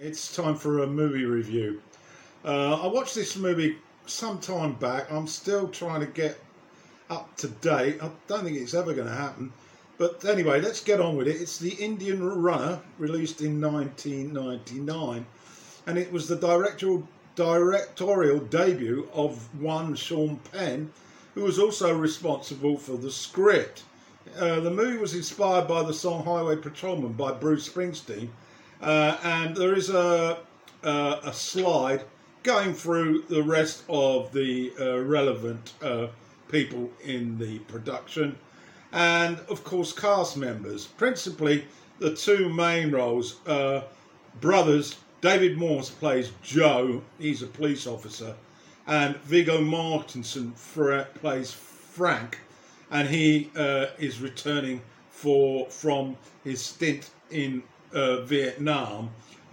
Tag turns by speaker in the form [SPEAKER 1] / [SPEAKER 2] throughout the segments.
[SPEAKER 1] It's time for a movie review. I watched this movie some time back. I'm still trying to get up to date. I don't think it's ever going to happen. But anyway, let's get on with it. It's The Indian Runner, released in 1999. And it was the directorial debut of one Sean Penn, who was also responsible for the script. The movie was inspired by the song Highway Patrolman by Bruce Springsteen. And there is a slide going through the rest of the relevant people in the production, and of course cast members. Principally, the two main roles, brothers. David Morse plays Joe, he's a police officer, and Viggo Mortensen plays Frank, and he is returning from his stint in Vietnam,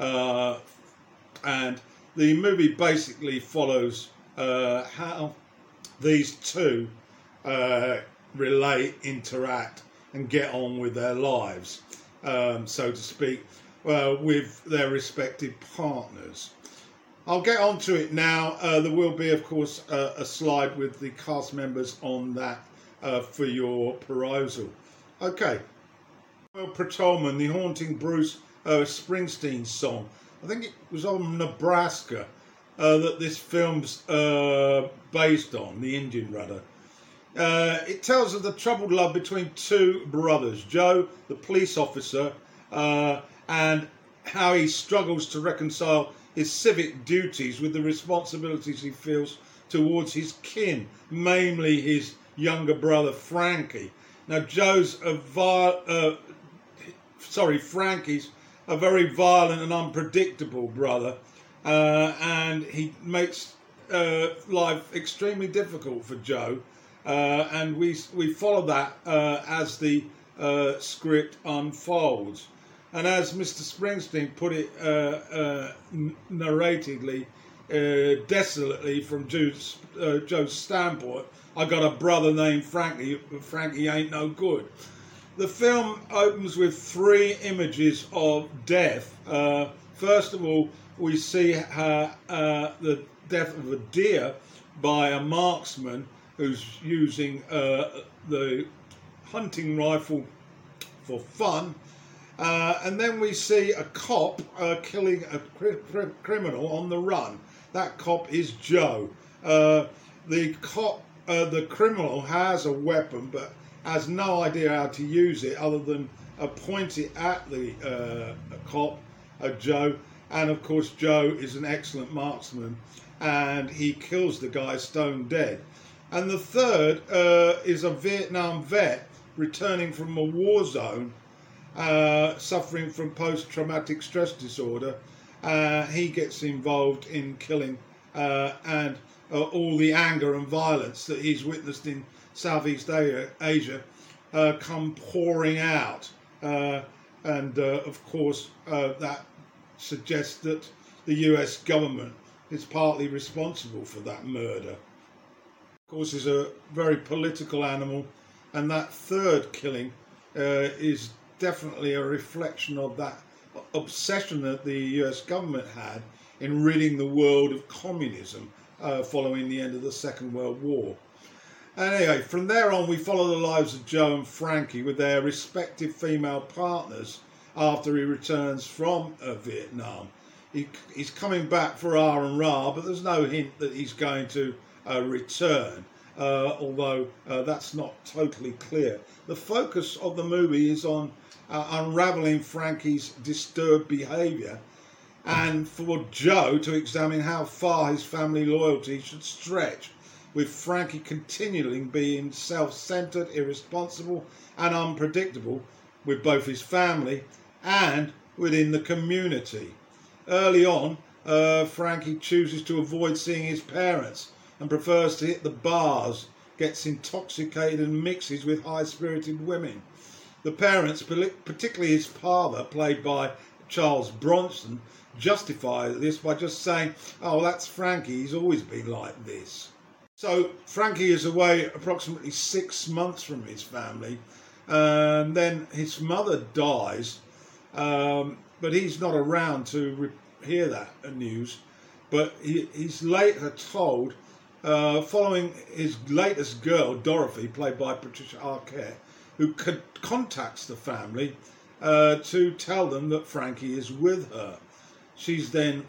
[SPEAKER 1] and the movie basically follows how these two relate, interact, and get on with their lives, so to speak, with their respective partners. I'll get on to it now. There will be, of course, a slide with the cast members on that for your perusal. Okay. Patrolman, the haunting Bruce Springsteen song. I think it was on Nebraska that this film's based on, The Indian Runner. It tells of the troubled love between two brothers, Joe, the police officer, and how he struggles to reconcile his civic duties with the responsibilities he feels towards his kin, mainly his younger brother Frankie. Now, Frankie's a very violent and unpredictable brother, and he makes life extremely difficult for Joe, and we follow that as the script unfolds. And as Mr. Springsteen put it narratively, desolately from Joe's standpoint, I got a brother named Frankie, but Frankie ain't no good. The film opens with three images of death. First of all, we see the death of a deer by a marksman who's using the hunting rifle for fun. And then we see a cop killing a criminal on the run. That cop is Joe. The criminal has a weapon, but has no idea how to use it other than point it at the cop, Joe. And of course, Joe is an excellent marksman, and he kills the guy stone dead. And the third is a Vietnam vet returning from a war zone, suffering from post-traumatic stress disorder. He gets involved in killing and all the anger and violence that he's witnessed in Southeast Asia come pouring out, and of course that suggests that the US government is partly responsible for that murder. Of course, he's a very political animal, and that third killing is definitely a reflection of that obsession that the US government had in ridding the world of communism following the end of the Second World War. Anyway, from there on, we follow the lives of Joe and Frankie with their respective female partners after he returns from Vietnam. He's coming back for R&R, but there's no hint that he's going to return, although that's not totally clear. The focus of the movie is on unravelling Frankie's disturbed behaviour, and for Joe to examine how far his family loyalty should stretch, with Frankie continually being self-centred, irresponsible and unpredictable with both his family and within the community. Early on, Frankie chooses to avoid seeing his parents and prefers to hit the bars, gets intoxicated and mixes with high-spirited women. The parents, particularly his father, played by Charles Bronson, justify this by just saying, "Oh, that's Frankie, he's always been like this." So Frankie is away approximately 6 months from his family, and then his mother dies, but he's not around to hear that news, but he's later told, following his latest girl, Dorothy, played by Patricia Arquette, who contacts the family to tell them that Frankie is with her. She's then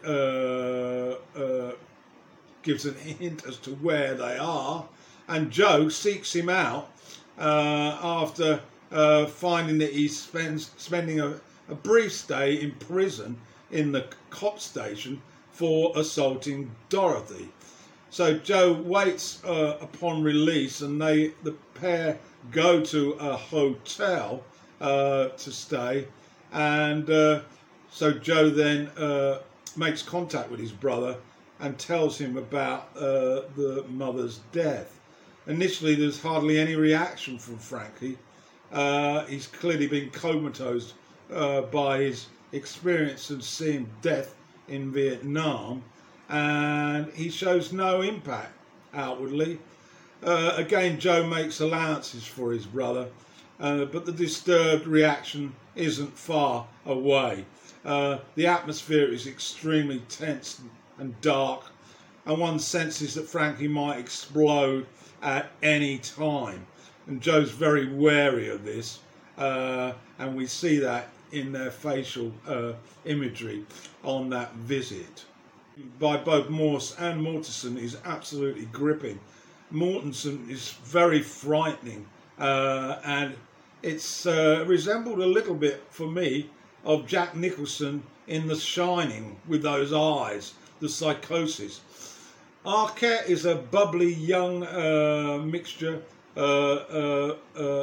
[SPEAKER 1] gives a hint as to where they are, and Joe seeks him out after finding that he's spending a brief stay in prison in the cop station for assaulting Dorothy. So Joe waits upon release, and the pair go to a hotel to stay, and so Joe then makes contact with his brother and tells him about the mother's death. Initially, there's hardly any reaction from Frankie. He's clearly been comatose by his experience of seeing death in Vietnam, and he shows no impact outwardly. Again, Joe makes allowances for his brother, but the disturbed reaction isn't far away. The atmosphere is extremely tense and dark, and one senses that Frankie might explode at any time. And Joe's very wary of this, and we see that in their facial imagery on that visit. By both Morse and Mortensen is absolutely gripping. Mortensen is very frightening, and it's resembled a little bit for me of Jack Nicholson in The Shining with those eyes, the psychosis. Arquette is a bubbly young mixture of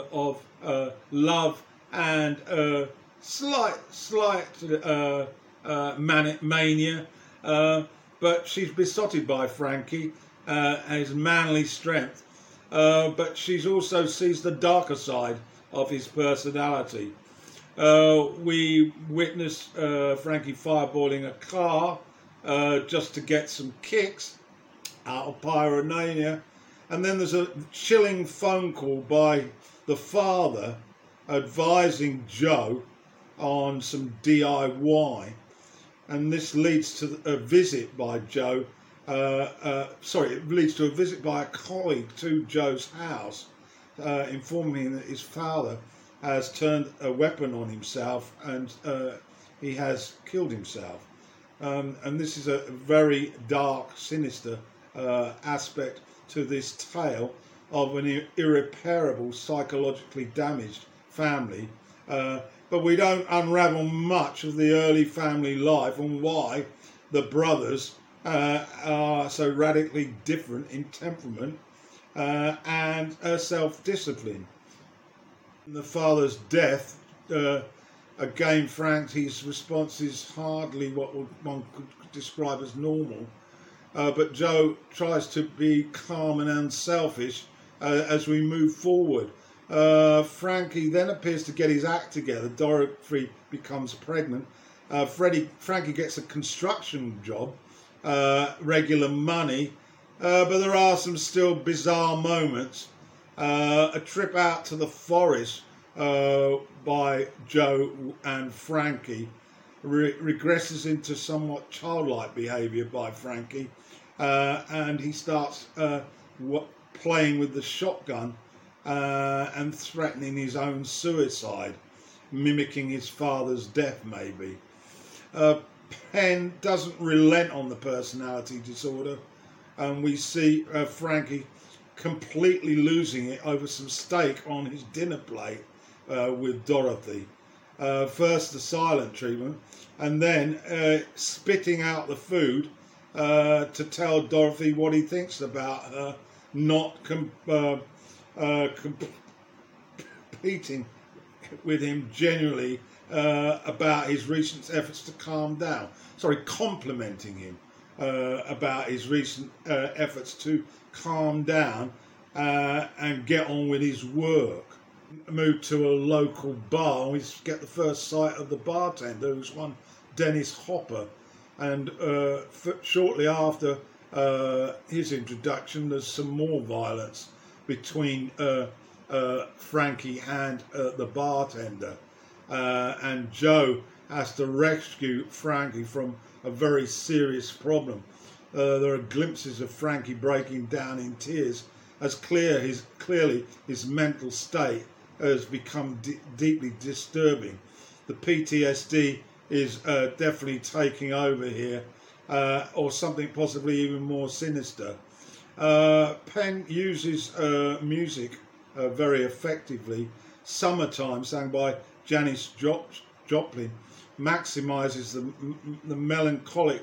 [SPEAKER 1] love and slight manic mania, but she's besotted by Frankie and his manly strength, but she's also sees the darker side of his personality. We witness Frankie fireballing a car just to get some kicks out of pyromania, and then there's a chilling phone call by the father advising Joe on some DIY, and this leads to a visit by Joe. It leads to a visit by a colleague to Joe's house, informing him that his father has turned a weapon on himself and he has killed himself. And this is a very dark, sinister aspect to this tale of an irreparable, psychologically damaged family. But we don't unravel much of the early family life and why the brothers are so radically different in temperament and self-discipline. The father's death, again, Frankie's response is hardly what one could describe as normal. But Joe tries to be calm and unselfish as we move forward. Frankie then appears to get his act together. Dorothy becomes pregnant. Frankie gets a construction job, regular money, but there are some still bizarre moments. A trip out to the forest by Joe and Frankie regresses into somewhat childlike behaviour by Frankie, and he starts playing with the shotgun and threatening his own suicide, mimicking his father's death maybe. Penn doesn't relent on the personality disorder, and we see Frankie completely losing it over some steak on his dinner plate with Dorothy. First the silent treatment, and then spitting out the food to tell Dorothy what he thinks about her not competing with him genuinely about his recent efforts to calm down. Complimenting him about his recent efforts to calm down and get on with his work. Move to a local bar, and we get the first sight of the bartender, who's one Dennis Hopper, and shortly after his introduction there's some more violence between Frankie and the bartender, and Joe has to rescue Frankie from a very serious problem. There are glimpses of Frankie breaking down in tears, as clearly his mental state has become deeply disturbing. The PTSD is definitely taking over here, or something possibly even more sinister. Penn uses music very effectively. Summertime, sang by Janis Joplin, maximises the melancholic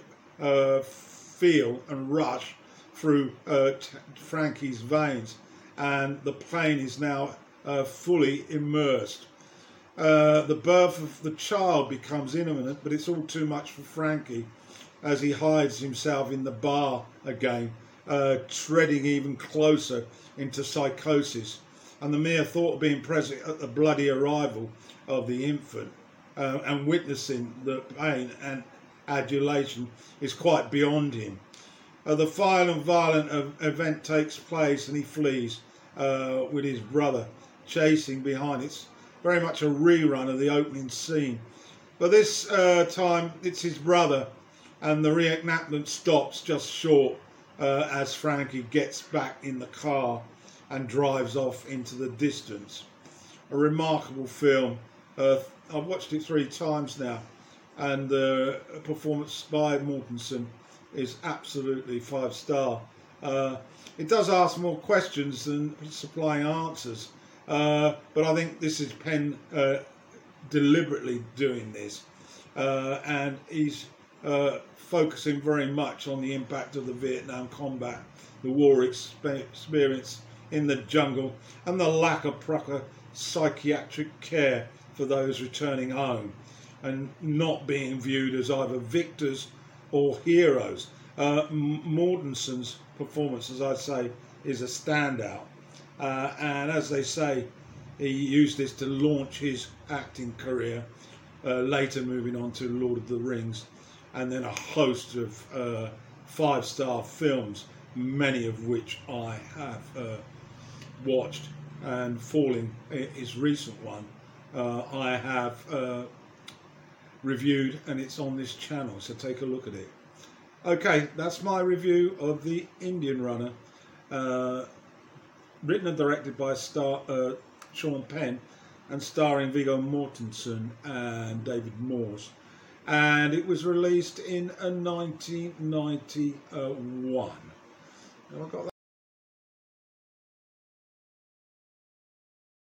[SPEAKER 1] feel and rush through Frankie's veins, and the plane is now fully immersed. The birth of the child becomes imminent, but it's all too much for Frankie as he hides himself in the bar again, treading even closer into psychosis. And the mere thought of being present at the bloody arrival of the infant and witnessing the pain and adulation is quite beyond him. The violent event takes place and he flees with his brother chasing behind. It's very much a rerun of the opening scene. But this time it's his brother, and the reenactment stops just short as Frankie gets back in the car and drives off into the distance. A remarkable film. I've watched it 3 times now, and the performance by Mortensen is absolutely 5-star. It does ask more questions than supplying answers, but I think this is Penn deliberately doing this, and he's focusing very much on the impact of the Vietnam combat, the war experience in the jungle, and the lack of proper psychiatric care for those returning home and not being viewed as either victors or heroes. Mortensen's performance, as I say, is a standout, and as they say, he used this to launch his acting career, later moving on to Lord of the Rings, and then a host of 5-star films, many of which I have watched, and Falling, his recent one, I have reviewed, and it's on this channel, so take a look at it. Okay, that's my review of The Indian Runner, written and directed by Sean Penn and starring Viggo Mortensen and David Morse, and it was released in 1991. Have I got that?